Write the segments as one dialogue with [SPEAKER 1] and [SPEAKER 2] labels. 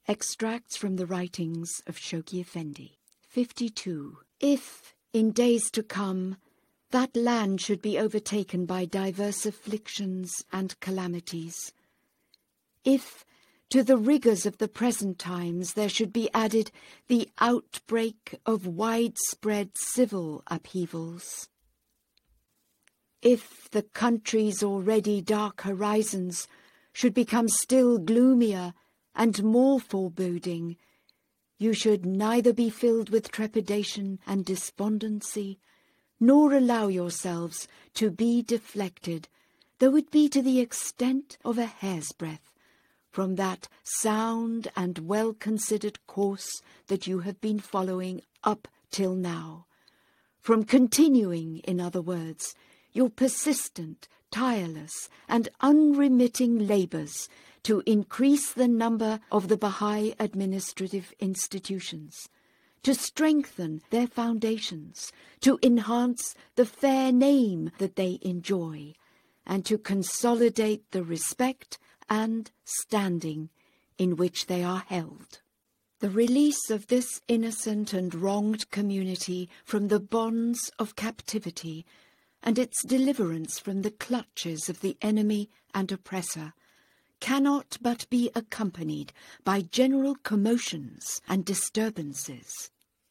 [SPEAKER 1] Extracts from the writings of Shoghi Effendi. 52. If, in days to come, that land should be overtaken by diverse afflictions and calamities, if to the rigours of the present times there should be added the outbreak of widespread civil upheavals, if the country's already dark horizons should become still gloomier and more foreboding, you should neither be filled with trepidation and despondency, nor allow yourselves to be deflected, though it be to the extent of a hair's breadth, from that sound and well-considered course that you have been following up till now, from continuing, in other words, your persistent, tireless, and unremitting labours to increase the number of the Baha'i administrative institutions, to strengthen their foundations, to enhance the fair name that they enjoy, and to consolidate the respect and standing in which they are held. The release of this innocent and wronged community from the bonds of captivity and its deliverance from the clutches of the enemy and oppressor cannot but be accompanied by general commotions and disturbances.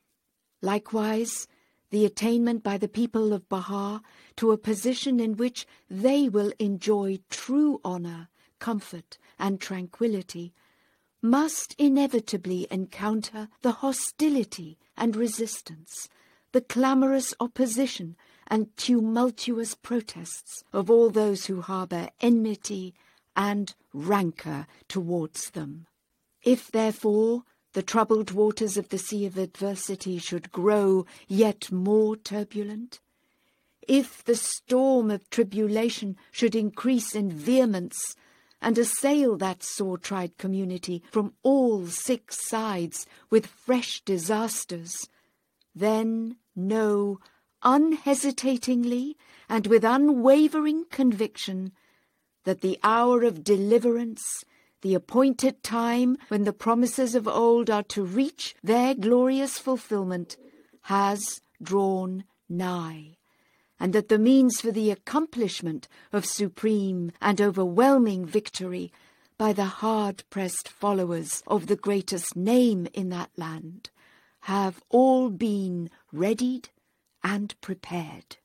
[SPEAKER 1] Likewise, the attainment by the people of Baha to a position in which they will enjoy true honour, comfort, and tranquillity must inevitably encounter the hostility and resistance, the clamorous opposition and tumultuous protests of all those who harbour enmity and rancour towards them. If, therefore, the troubled waters of the sea of adversity should grow yet more turbulent, if the storm of tribulation should increase in vehemence and assail that sore-tried community from all 6 sides with fresh disasters, then know unhesitatingly and with unwavering conviction that the hour of deliverance, the appointed time when the promises of old are to reach their glorious fulfilment, has drawn nigh, and that the means for the accomplishment of supreme and overwhelming victory by the hard-pressed followers of the greatest name in that land have all been readied and prepared.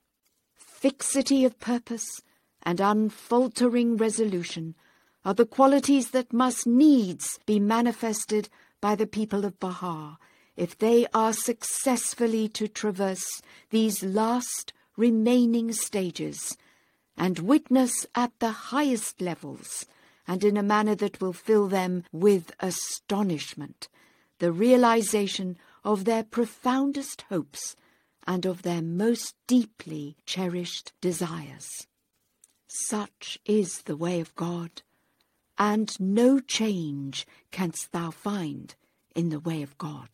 [SPEAKER 1] Fixity of purpose and unfaltering resolution are the qualities that must needs be manifested by the people of Baha if they are successfully to traverse these last remaining stages and witness at the highest levels and in a manner that will fill them with astonishment the realization of their profoundest hopes and of their most deeply cherished desires. Such is the way of God, and no change canst thou find in the way of God.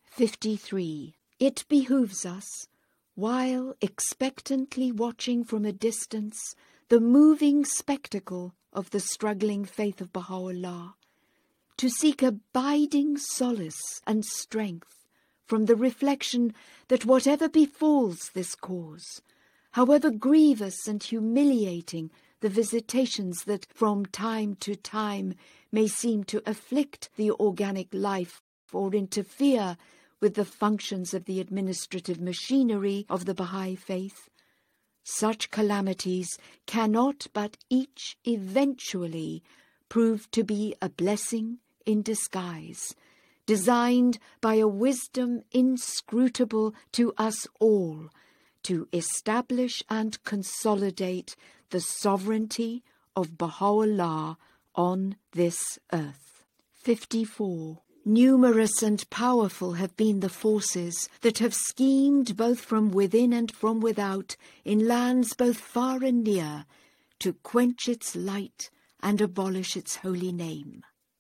[SPEAKER 1] 53. It behooves us, while expectantly watching from a distance the moving spectacle of the struggling faith of Baha'u'llah, to seek abiding solace and strength from the reflection that whatever befalls this cause, however grievous and humiliating the visitations that from time to time may seem to afflict the organic life or interfere with the functions of the administrative machinery of the Baha'i faith, such calamities cannot but each eventually prove to be a blessing in disguise, designed by a wisdom inscrutable to us all, to establish and consolidate the sovereignty of Baha'u'llah on this earth. 54. Numerous and powerful have been the forces that have schemed both from within and from without in lands both far and near to quench its light and abolish its holy name.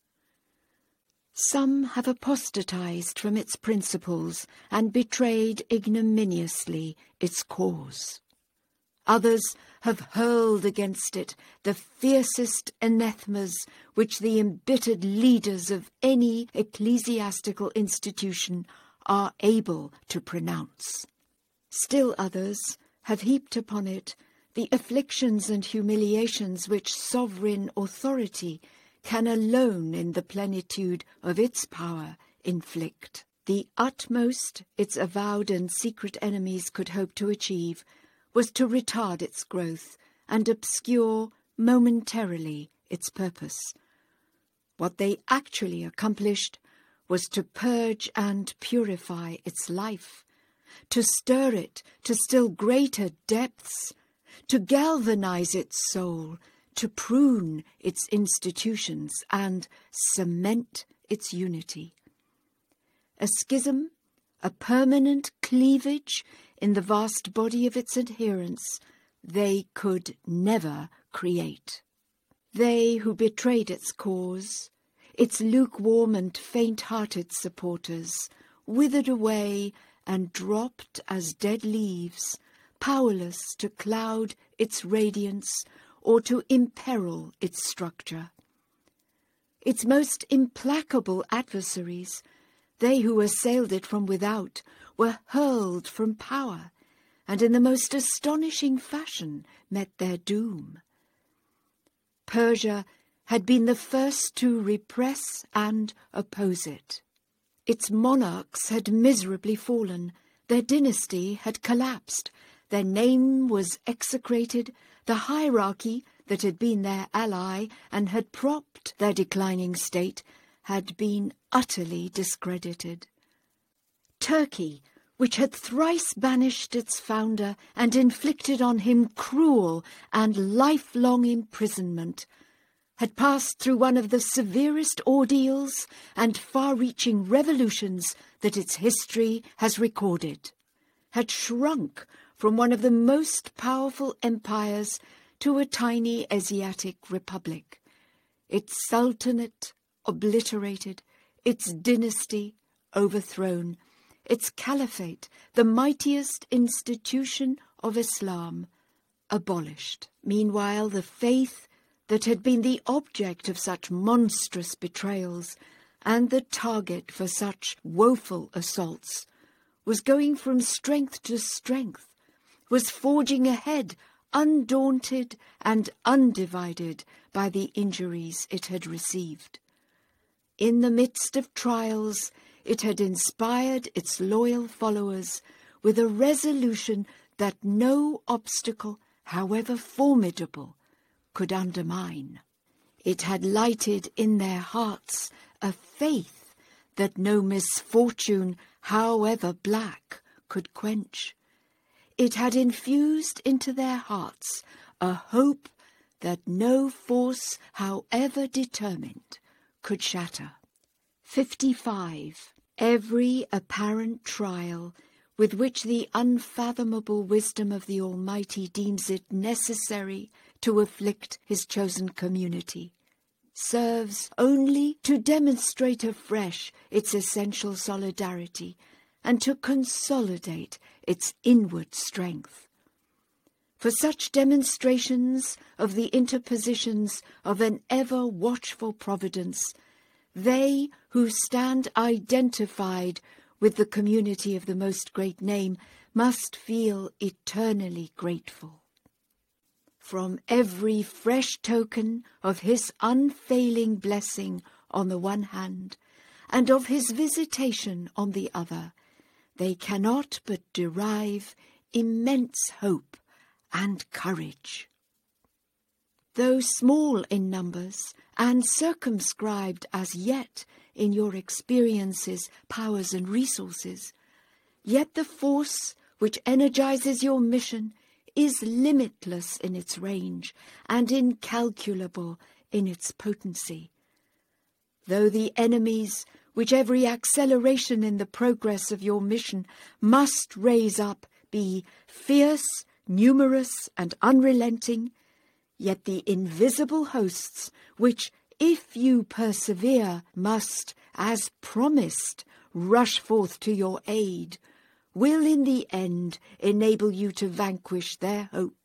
[SPEAKER 1] Some have apostatized from its principles and betrayed ignominiously its cause. Others have hurled against it the fiercest anathemas which the embittered leaders of any ecclesiastical institution are able to pronounce. Still others have heaped upon it the afflictions and humiliations which sovereign authority can alone in the plenitude of its power inflict. The utmost its avowed and secret enemies could hope to achieve was to retard its growth and obscure momentarily its purpose. What they actually accomplished was to purge and purify its life, to stir it to still greater depths, to galvanize its soul, to prune its institutions and cement its unity. A schism, a permanent cleavage in the vast body of its adherents, they could never create. They who betrayed its cause, its lukewarm and faint-hearted supporters, withered away and dropped as dead leaves, powerless to cloud its radiance or to imperil its structure. Its most implacable adversaries, they who assailed it from without, were hurled from power, and in the most astonishing fashion met their doom. Persia had been the first to repress and oppose it. Its monarchs had miserably fallen, their dynasty had collapsed, their name was execrated, the hierarchy that had been their ally and had propped their declining state had been utterly discredited. Turkey, which had thrice banished its founder and inflicted on him cruel and lifelong imprisonment, had passed through one of the severest ordeals and far-reaching revolutions that its history has recorded, had shrunk from one of the most powerful empires to a tiny Asiatic republic, its sultanate obliterated, its dynasty overthrown, its caliphate, the mightiest institution of Islam, abolished. Meanwhile, the faith that had been the object of such monstrous betrayals and the target for such woeful assaults was going from strength to strength, was forging ahead, undaunted and undivided by the injuries it had received. In the midst of trials, it had inspired its loyal followers with a resolution that no obstacle, however formidable, could undermine. It had lighted in their hearts a faith that no misfortune, however black, could quench. It had infused into their hearts a hope that no force, however determined, could shatter. 55. Every apparent trial with which the unfathomable wisdom of the Almighty deems it necessary to afflict his chosen community serves only to demonstrate afresh its essential solidarity and to consolidate its inward strength. For such demonstrations of the interpositions of an ever-watchful providence, they who stand identified with the community of the Most Great Name must feel eternally grateful. From every fresh token of his unfailing blessing on the one hand, and of his visitation on the other, they cannot but derive immense hope and courage. Though small in numbers and circumscribed as yet in your experiences, powers and resources, yet the force which energizes your mission is limitless in its range and incalculable in its potency. Though the enemies which every acceleration in the progress of your mission must raise up be fierce, numerous, and unrelenting, yet the invisible hosts which, if you persevere, must, as promised, rush forth to your aid, will in the end enable you to vanquish their hopes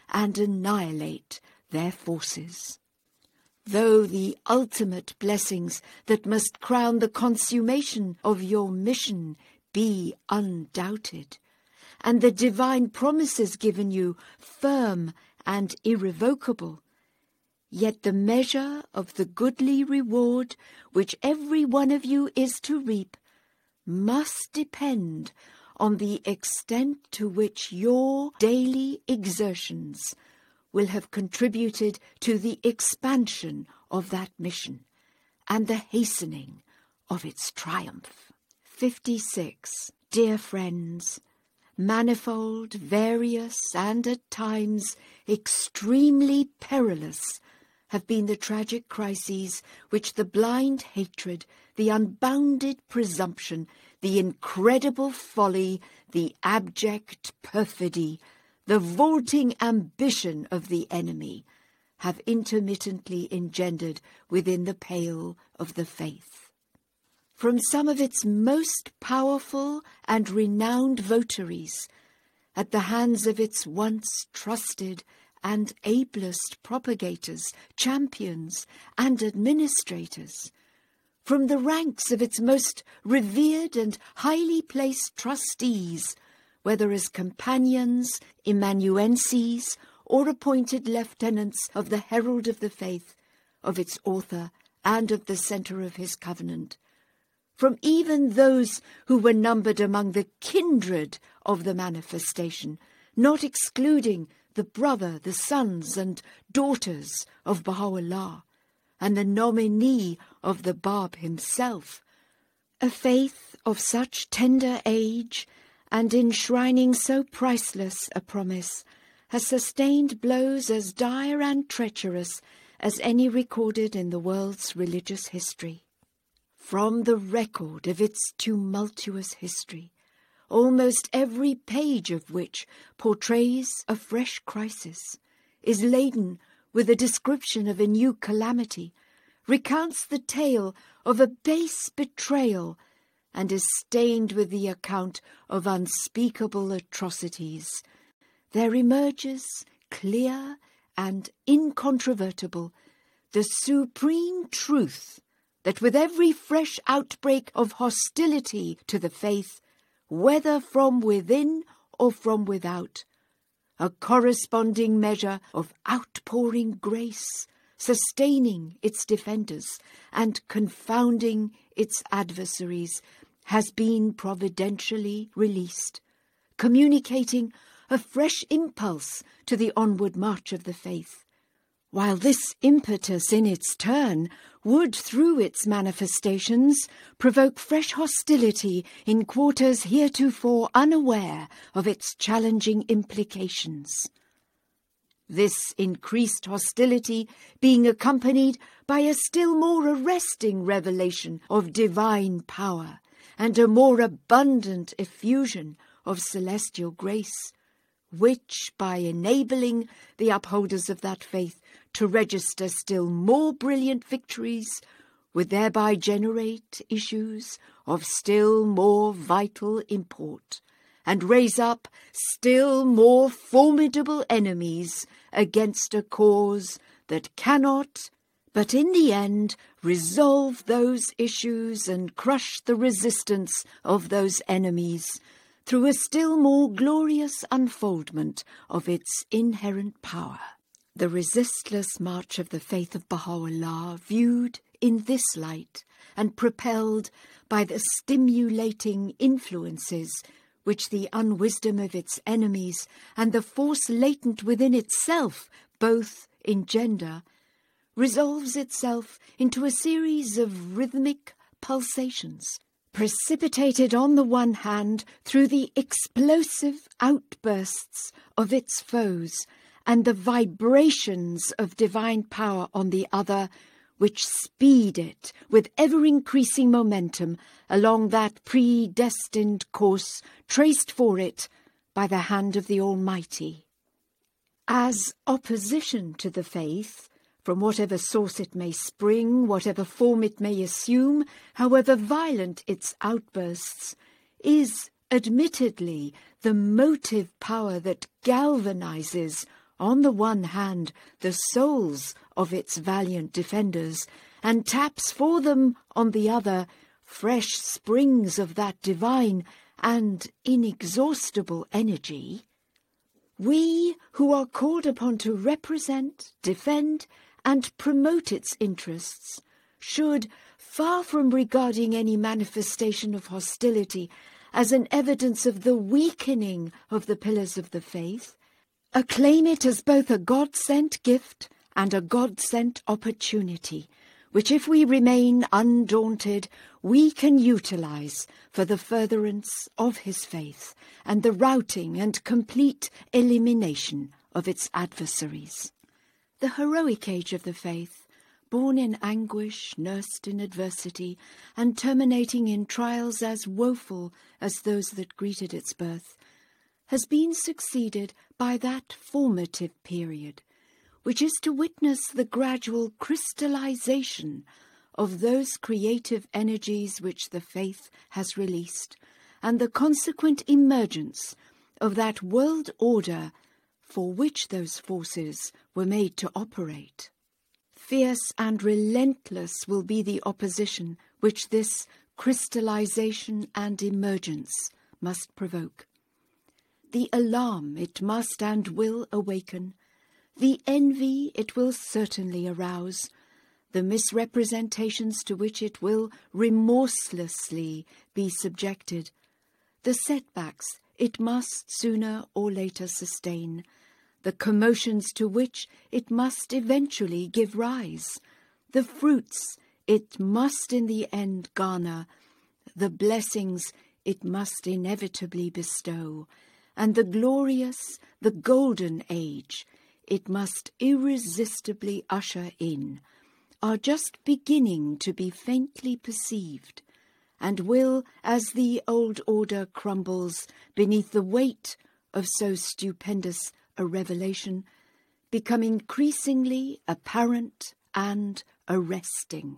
[SPEAKER 1] and annihilate their forces. Though the ultimate blessings that must crown the consummation of your mission be undoubted, and the divine promises given you firm and irrevocable, yet the measure of the goodly reward which every one of you is to reap must depend on the extent to which your daily exertions will have contributed to the expansion of that mission and the hastening of its triumph. 56. Dear friends, manifold, various, and at times extremely perilous have been the tragic crises which the blind hatred, the unbounded presumption, the incredible folly, the abject perfidy, the vaulting ambition of the enemy have intermittently engendered within the pale of the faith. From some of its most powerful and renowned votaries, at the hands of its once trusted and ablest propagators, champions, and administrators, from the ranks of its most revered and highly placed trustees, whether as companions, amanuenses, or appointed lieutenants of the herald of the faith, of its author, and of the centre of his covenant, from even those who were numbered among the kindred of the manifestation, not excluding the brother, the sons and daughters of Baha'u'llah, and the nominee of the Bab himself, a faith of such tender age and enshrining so priceless a promise has sustained blows as dire and treacherous as any recorded in the world's religious history. From the record of its tumultuous history, almost every page of which portrays a fresh crisis, is laden with a description of a new calamity, recounts the tale of a base betrayal, and is stained with the account of unspeakable atrocities, there emerges, clear and incontrovertible, the supreme truth that with every fresh outbreak of hostility to the faith, whether from within or from without, a corresponding measure of outpouring grace, sustaining its defenders and confounding its adversaries, has been providentially released, communicating a fresh impulse to the onward march of the faith, while this impetus in its turn would, through its manifestations, provoke fresh hostility in quarters heretofore unaware of its challenging implications. This increased hostility being accompanied by a still more arresting revelation of divine power and a more abundant effusion of celestial grace, which, by enabling the upholders of that faith to register still more brilliant victories, would thereby generate issues of still more vital import, and raise up still more formidable enemies against a cause that cannot, but in the end, resolve those issues and crush the resistance of those enemies through a still more glorious unfoldment of its inherent power. The resistless march of the faith of Baha'u'llah, viewed in this light and propelled by the stimulating influences which the unwisdom of its enemies and the force latent within itself both engender, resolves itself into a series of rhythmic pulsations, precipitated on the one hand through the explosive outbursts of its foes and the vibrations of divine power on the other, which speed it with ever-increasing momentum along that predestined course traced for it by the hand of the Almighty. As opposition to the faith, from whatever source it may spring, whatever form it may assume, however violent its outbursts, is admittedly the motive power that galvanizes on the one hand, the souls of its valiant defenders, and taps for them, on the other, fresh springs of that divine and inexhaustible energy, we who are called upon to represent, defend, and promote its interests should, far from regarding any manifestation of hostility as an evidence of the weakening of the pillars of the faith, acclaim it as both a God-sent gift and a God-sent opportunity, which if we remain undaunted, we can utilize for the furtherance of his faith and the routing and complete elimination of its adversaries. The heroic age of the faith, born in anguish, nursed in adversity, and terminating in trials as woeful as those that greeted its birth, has been succeeded by that formative period, which is to witness the gradual crystallization of those creative energies which the faith has released, and the consequent emergence of that world order for which those forces were made to operate. Fierce and relentless will be the opposition which this crystallization and emergence must provoke. The alarm it must and will awaken, the envy it will certainly arouse, the misrepresentations to which it will remorselessly be subjected, the setbacks it must sooner or later sustain, the commotions to which it must eventually give rise, the fruits it must in the end garner, the blessings it must inevitably bestow, and the glorious, the golden age it must irresistibly usher in, are just beginning to be faintly perceived, and will, as the old order crumbles beneath the weight of so stupendous a revelation, become increasingly apparent and arresting.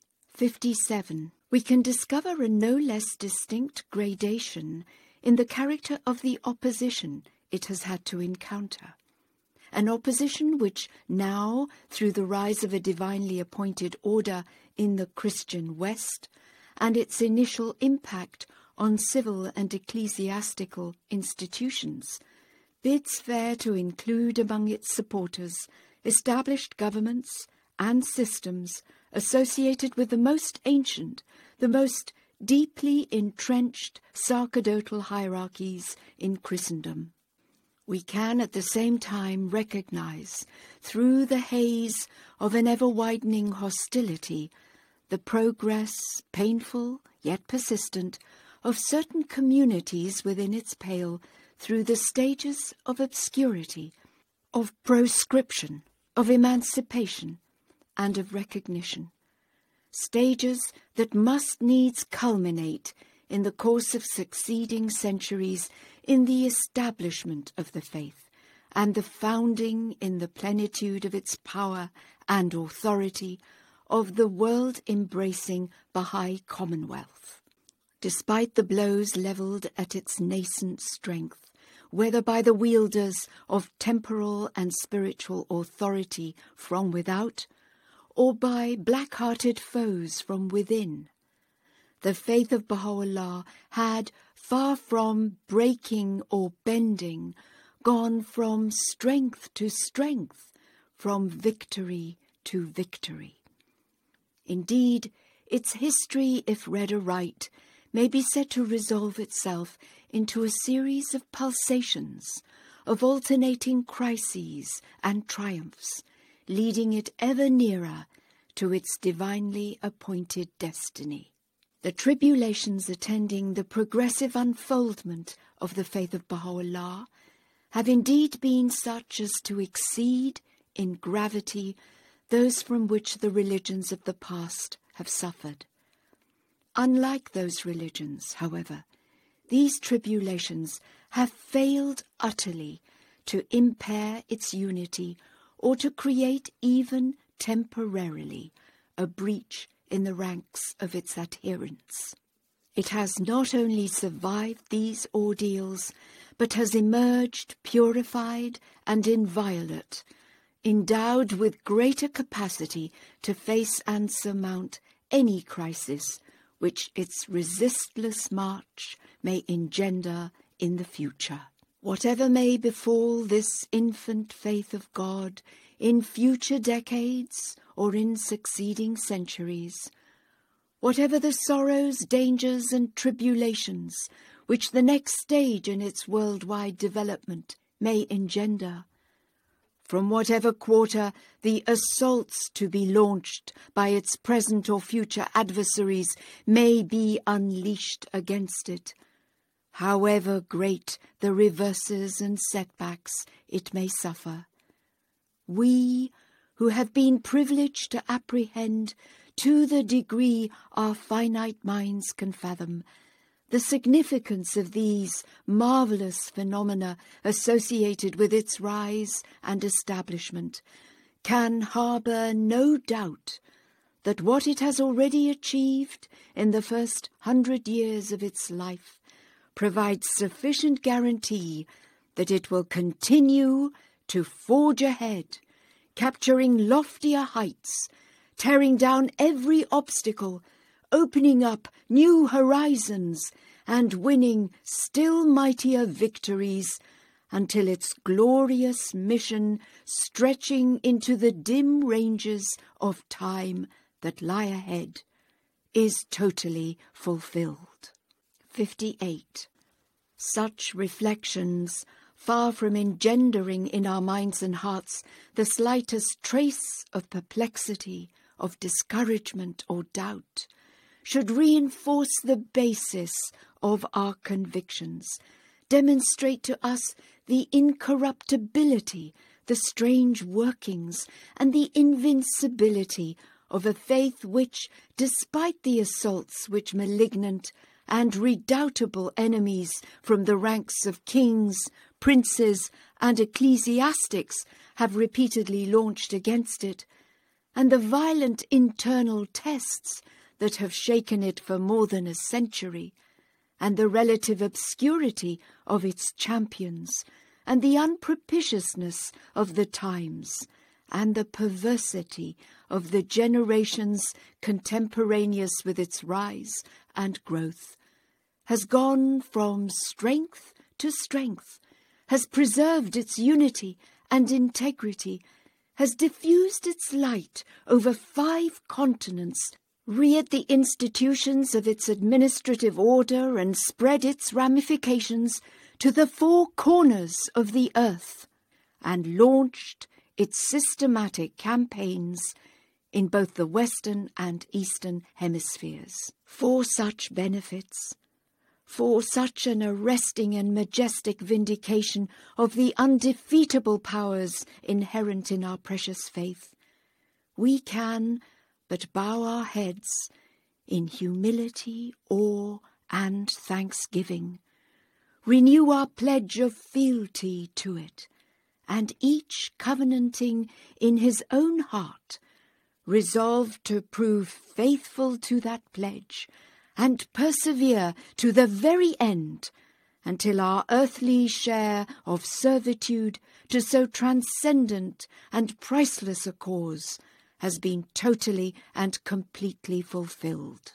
[SPEAKER 1] 57. We can discover a no less distinct gradation in the character of the opposition it has had to encounter. An opposition which now, through the rise of a divinely appointed order in the Christian West, and its initial impact on civil and ecclesiastical institutions, bids fair to include among its supporters established governments and systems associated with the most ancient, the most deeply entrenched sacerdotal hierarchies in Christendom. We can at the same time recognize, through the haze of an ever-widening hostility, the progress, painful yet persistent, of certain communities within its pale through the stages of obscurity, of proscription, of emancipation, and of recognition. Stages that must needs culminate in the course of succeeding centuries in the establishment of the faith and the founding in the plenitude of its power and authority of the world-embracing Baha'i Commonwealth. Despite the blows levelled at its nascent strength, whether by the wielders of temporal and spiritual authority from without, or by black-hearted foes from within, the faith of Baha'u'llah had, far from breaking or bending, gone from strength to strength, from victory to victory. Indeed, its history, if read aright, may be said to resolve itself into a series of pulsations, of alternating crises and triumphs, leading it ever nearer to its divinely appointed destiny. The tribulations attending the progressive unfoldment of the faith of Baha'u'llah have indeed been such as to exceed in gravity those from which the religions of the past have suffered. Unlike those religions, however, these tribulations have failed utterly to impair its unity or to create even temporarily a breach in the ranks of its adherents. It has not only survived these ordeals, but has emerged purified and inviolate, endowed with greater capacity to face and surmount any crisis which its resistless march may engender in the future. Whatever may befall this infant faith of God in future decades or in succeeding centuries, whatever the sorrows, dangers, and tribulations which the next stage in its worldwide development may engender, from whatever quarter the assaults to be launched by its present or future adversaries may be unleashed against it, however great the reverses and setbacks it may suffer, we, who have been privileged to apprehend, to the degree our finite minds can fathom, the significance of these marvellous phenomena associated with its rise and establishment, can harbour no doubt that what it has already achieved in the first 100 years of its life provides sufficient guarantee that it will continue to forge ahead, capturing loftier heights, tearing down every obstacle, opening up new horizons, and winning still mightier victories until its glorious mission, stretching into the dim ranges of time that lie ahead, is totally fulfilled. 58. Such reflections, far from engendering in our minds and hearts the slightest trace of perplexity, of discouragement or doubt, should reinforce the basis of our convictions, demonstrate to us the incorruptibility, the strange workings, and the invincibility of a faith which, despite the assaults which malignant and redoubtable enemies from the ranks of kings, princes, and ecclesiastics have repeatedly launched against it, and the violent internal tests that have shaken it for more than a century, and the relative obscurity of its champions, and the unpropitiousness of the times, and the perversity of the generations contemporaneous with its rise and growth, has gone from strength to strength, has preserved its unity and integrity, has diffused its light over 5 continents, reared the institutions of its administrative order, and spread its ramifications to the 4 corners of the earth, and launched its systematic campaigns in both the Western and Eastern hemispheres. For such benefits, for such an arresting and majestic vindication of the undefeatable powers inherent in our precious faith, we can but bow our heads in humility, awe, and thanksgiving, renew our pledge of fealty to it, and each covenanting in his own heart, resolve to prove faithful to that pledge, and persevere to the very end, until our earthly share of servitude to so transcendent and priceless a cause has been totally and completely fulfilled.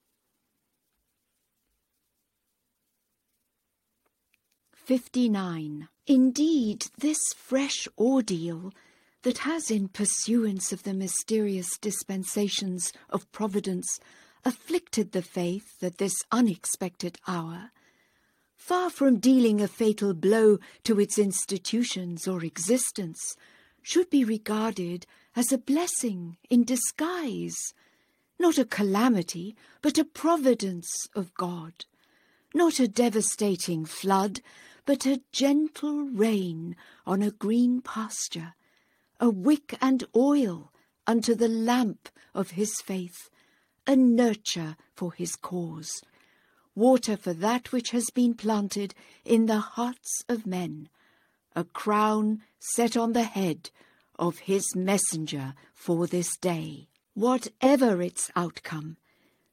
[SPEAKER 1] (59) Indeed, this fresh ordeal that has, in pursuance of the mysterious dispensations of Providence, afflicted the faith at this unexpected hour, far from dealing a fatal blow to its institutions or existence, should be regarded as a blessing in disguise, not a calamity, but a providence of God, not a devastating flood, but a gentle rain on a green pasture, a wick and oil unto the lamp of his faith, a nurture for his cause, water for that which has been planted in the hearts of men, a crown set on the head of his messenger for this day. Whatever its outcome,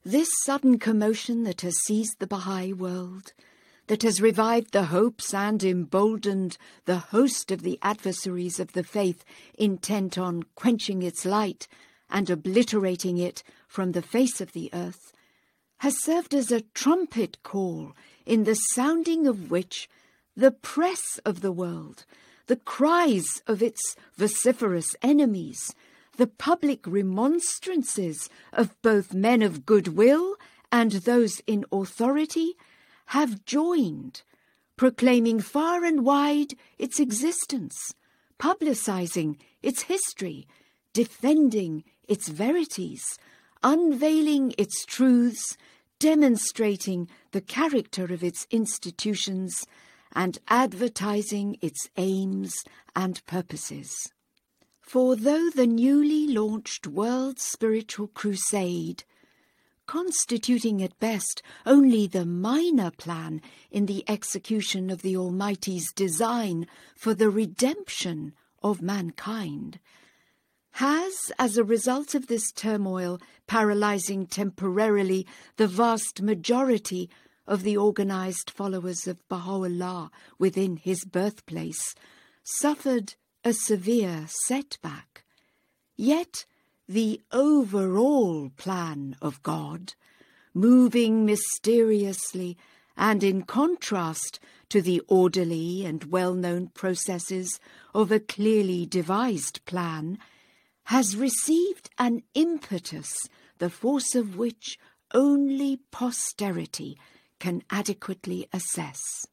[SPEAKER 1] This sudden commotion that has seized the Baha'i world, that has revived the hopes and emboldened the host of the adversaries of the faith intent on quenching its light and obliterating it from the face of the earth, has served as a trumpet call in the sounding of which the press of the world, the cries of its vociferous enemies, the public remonstrances of both men of goodwill and those in authority have joined, proclaiming far and wide its existence, publicizing its history, defending its verities, unveiling its truths, demonstrating the character of its institutions, and advertising its aims and purposes. For though the newly launched World Spiritual Crusade, constituting at best only the minor plan in the execution of the Almighty's design for the redemption of mankind, has, as a result of this turmoil paralyzing temporarily the vast majority of the organized followers of Baha'u'llah within his birthplace, suffered a severe setback. Yet the overall plan of God, moving mysteriously and in contrast to the orderly and well-known processes of a clearly devised plan, has received an impetus, the force of which only posterity can adequately assess.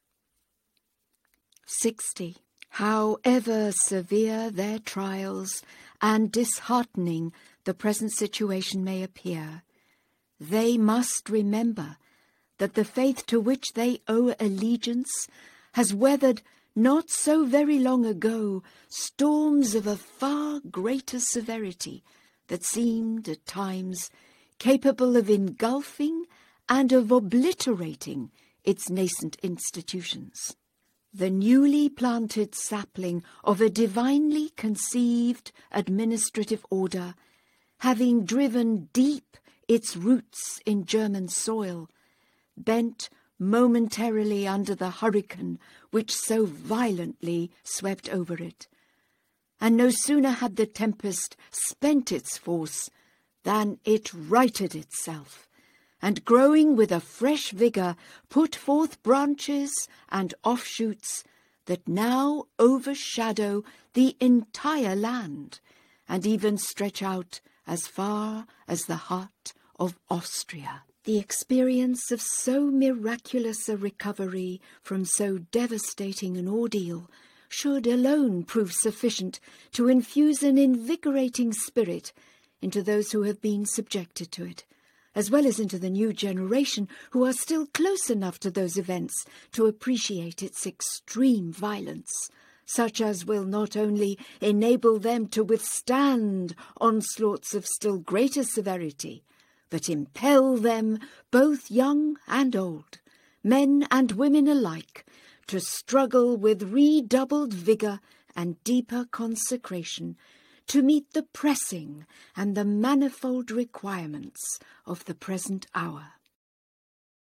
[SPEAKER 1] 60. However severe their trials and disheartening the present situation may appear, they must remember that the faith to which they owe allegiance has weathered not so very long ago storms of a far greater severity that seemed at times capable of engulfing and of obliterating its nascent institutions. The newly planted sapling of a divinely conceived administrative order, having driven deep its roots in German soil, bent momentarily under the hurricane which so violently swept over it. And no sooner had the tempest spent its force than it righted itself, and growing with a fresh vigour put forth branches and offshoots that now overshadow the entire land, and even stretch out as far as the heart of Austria. The experience of so miraculous a recovery from so devastating an ordeal should alone prove sufficient to infuse an invigorating spirit into those who have been subjected to it, as well as into the new generation who are still close enough to those events to appreciate its extreme violence, such as will not only enable them to withstand onslaughts of still greater severity, but impel them, both young and old, men and women alike, to struggle with redoubled vigour and deeper consecration to meet the pressing and the manifold requirements of the present hour.